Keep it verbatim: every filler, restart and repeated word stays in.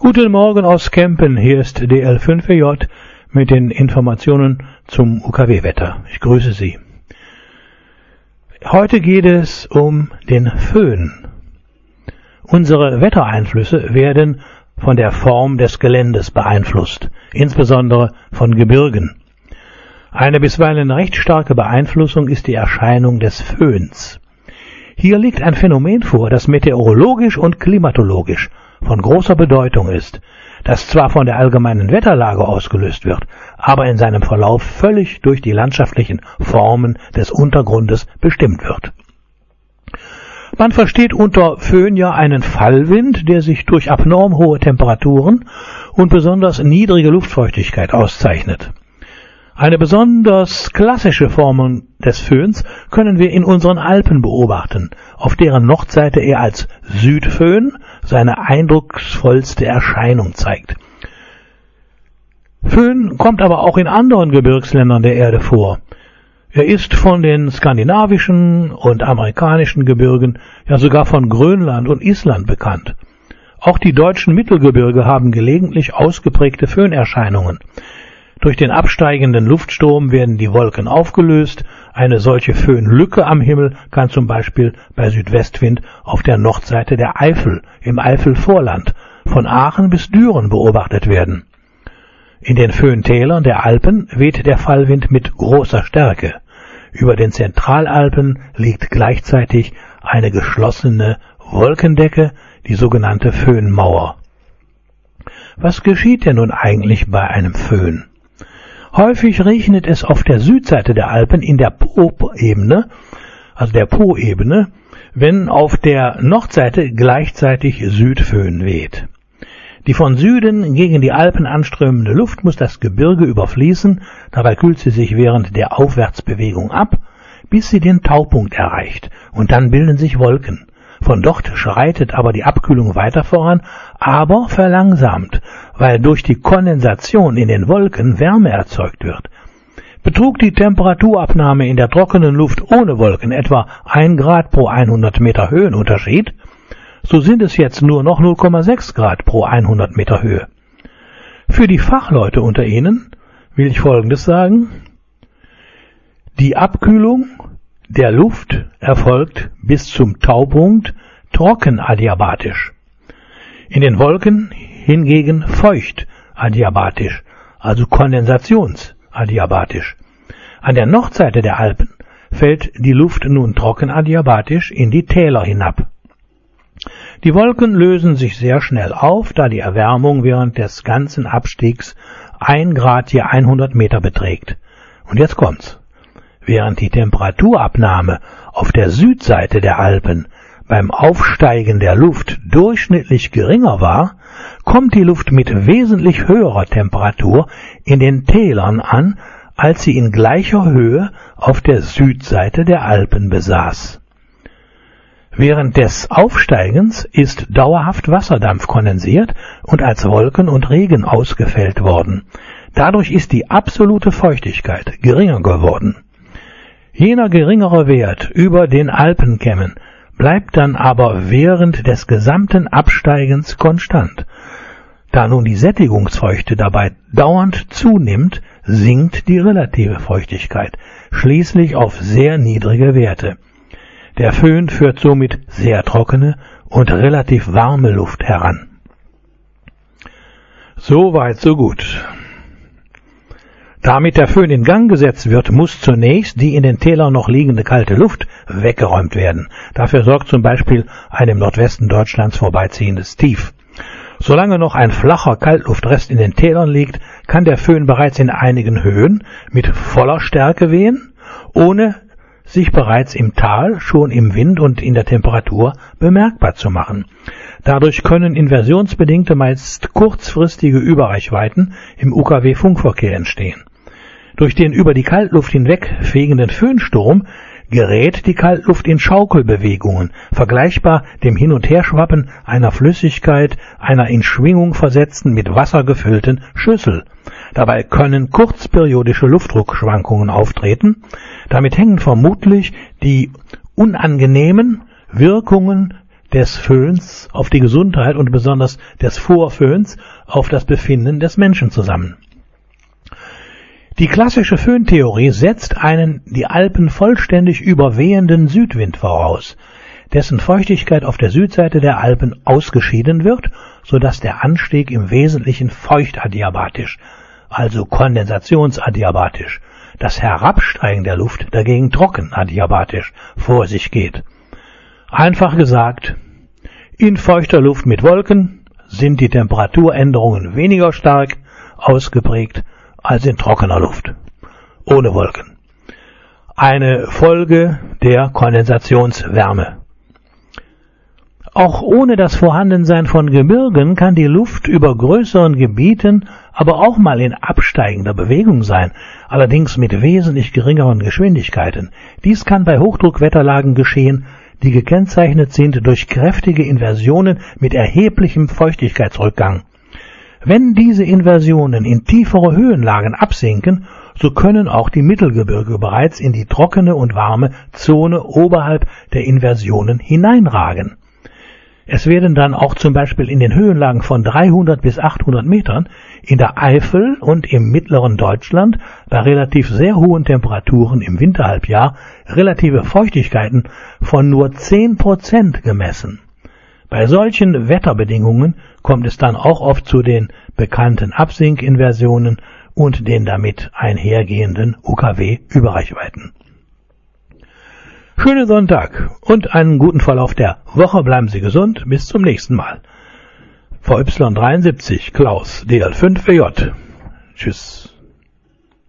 Guten Morgen aus Kempen, hier ist D L fünf J mit den Informationen zum U K W-Wetter. Ich grüße Sie. Heute geht es um den Föhn. Unsere Wettereinflüsse werden von der Form des Geländes beeinflusst, insbesondere von Gebirgen. Eine bisweilen recht starke Beeinflussung ist die Erscheinung des Föhns. Hier liegt ein Phänomen vor, das meteorologisch und klimatologisch von großer Bedeutung ist, das zwar von der allgemeinen Wetterlage ausgelöst wird, aber in seinem Verlauf völlig durch die landschaftlichen Formen des Untergrundes bestimmt wird. Man versteht unter Föhn ja einen Fallwind, der sich durch abnorm hohe Temperaturen und besonders niedrige Luftfeuchtigkeit auszeichnet. Eine besonders klassische Form des Föhns können wir in unseren Alpen beobachten, auf deren Nordseite er als Südföhn seine eindrucksvollste Erscheinung zeigt. Föhn kommt aber auch in anderen Gebirgsländern der Erde vor. Er ist von den skandinavischen und amerikanischen Gebirgen, ja sogar von Grönland und Island bekannt. Auch die deutschen Mittelgebirge haben gelegentlich ausgeprägte Föhnerscheinungen. Durch den absteigenden Luftstrom werden die Wolken aufgelöst. Eine solche Föhnlücke am Himmel kann zum Beispiel bei Südwestwind auf der Nordseite der Eifel im Eifelvorland von Aachen bis Düren beobachtet werden. In den Föhntälern der Alpen weht der Fallwind mit großer Stärke. Über den Zentralalpen liegt gleichzeitig eine geschlossene Wolkendecke, die sogenannte Föhnmauer. Was geschieht denn nun eigentlich bei einem Föhn? Häufig regnet es auf der Südseite der Alpen in der Po-Ebene, also der Po-Ebene, wenn auf der Nordseite gleichzeitig Südföhn weht. Die von Süden gegen die Alpen anströmende Luft muss das Gebirge überfließen, dabei kühlt sie sich während der Aufwärtsbewegung ab, bis sie den Taupunkt erreicht, und dann bilden sich Wolken. Von dort schreitet aber die Abkühlung weiter voran, aber verlangsamt, weil durch die Kondensation in den Wolken Wärme erzeugt wird. Betrug die Temperaturabnahme in der trockenen Luft ohne Wolken etwa ein Grad pro hundert Meter Höhenunterschied, so sind es jetzt nur noch null Komma sechs Grad pro hundert Meter Höhe. Für die Fachleute unter Ihnen will ich Folgendes sagen: Die Abkühlung der Luft erfolgt bis zum Taupunkt trockenadiabatisch. In den Wolken hingegen feuchtadiabatisch, also kondensationsadiabatisch. An der Nordseite der Alpen fällt die Luft nun trockenadiabatisch in die Täler hinab. Die Wolken lösen sich sehr schnell auf, da die Erwärmung während des ganzen Abstiegs ein Grad je hundert Meter beträgt. Und jetzt kommt's. Während die Temperaturabnahme auf der Südseite der Alpen beim Aufsteigen der Luft durchschnittlich geringer war, kommt die Luft mit wesentlich höherer Temperatur in den Tälern an, als sie in gleicher Höhe auf der Südseite der Alpen besaß. Während des Aufsteigens ist dauerhaft Wasserdampf kondensiert und als Wolken und Regen ausgefällt worden. Dadurch ist die absolute Feuchtigkeit geringer geworden. Jener geringere Wert über den Alpenkämmen bleibt dann aber während des gesamten Absteigens konstant. Da nun die Sättigungsfeuchte dabei dauernd zunimmt, sinkt die relative Feuchtigkeit, schließlich auf sehr niedrige Werte. Der Föhn führt somit sehr trockene und relativ warme Luft heran. So weit, so gut. Damit der Föhn in Gang gesetzt wird, muss zunächst die in den Tälern noch liegende kalte Luft weggeräumt werden. Dafür sorgt zum Beispiel ein im Nordwesten Deutschlands vorbeiziehendes Tief. Solange noch ein flacher Kaltluftrest in den Tälern liegt, kann der Föhn bereits in einigen Höhen mit voller Stärke wehen, ohne sich bereits im Tal schon im Wind und in der Temperatur bemerkbar zu machen. Dadurch können inversionsbedingte, meist kurzfristige Überreichweiten im U K W-Funkverkehr entstehen. Durch den über die Kaltluft hinweg fegenden Föhnsturm gerät die Kaltluft in Schaukelbewegungen, vergleichbar dem Hin- und Herschwappen einer Flüssigkeit, einer in Schwingung versetzten, mit Wasser gefüllten Schüssel. Dabei können kurzperiodische Luftdruckschwankungen auftreten. Damit hängen vermutlich die unangenehmen Wirkungen des Föhns auf die Gesundheit und besonders des Vorföhns auf das Befinden des Menschen zusammen. Die klassische Föhntheorie setzt einen die Alpen vollständig überwehenden Südwind voraus, dessen Feuchtigkeit auf der Südseite der Alpen ausgeschieden wird, sodass der Anstieg im Wesentlichen feuchtadiabatisch, also kondensationsadiabatisch, das Herabsteigen der Luft dagegen trockenadiabatisch vor sich geht. Einfach gesagt, in feuchter Luft mit Wolken sind die Temperaturänderungen weniger stark ausgeprägt als in trockener Luft ohne Wolken. Eine Folge der Kondensationswärme. Auch ohne das Vorhandensein von Gebirgen kann die Luft über größeren Gebieten aber auch mal in absteigender Bewegung sein, allerdings mit wesentlich geringeren Geschwindigkeiten. Dies kann bei Hochdruckwetterlagen geschehen, die gekennzeichnet sind durch kräftige Inversionen mit erheblichem Feuchtigkeitsrückgang. Wenn diese Inversionen in tiefere Höhenlagen absinken, so können auch die Mittelgebirge bereits in die trockene und warme Zone oberhalb der Inversionen hineinragen. Es werden dann auch zum Beispiel in den Höhenlagen von dreihundert bis achthundert Metern in der Eifel und im mittleren Deutschland bei relativ sehr hohen Temperaturen im Winterhalbjahr relative Feuchtigkeiten von nur zehn Prozent gemessen. Bei solchen Wetterbedingungen kommt es dann auch oft zu den bekannten Absinkinversionen und den damit einhergehenden U K W-Überreichweiten. Schönen Sonntag und einen guten Verlauf der Woche. Bleiben Sie gesund. Bis zum nächsten Mal. V Y dreiundsiebzig Klaus D L fünf W J. Tschüss.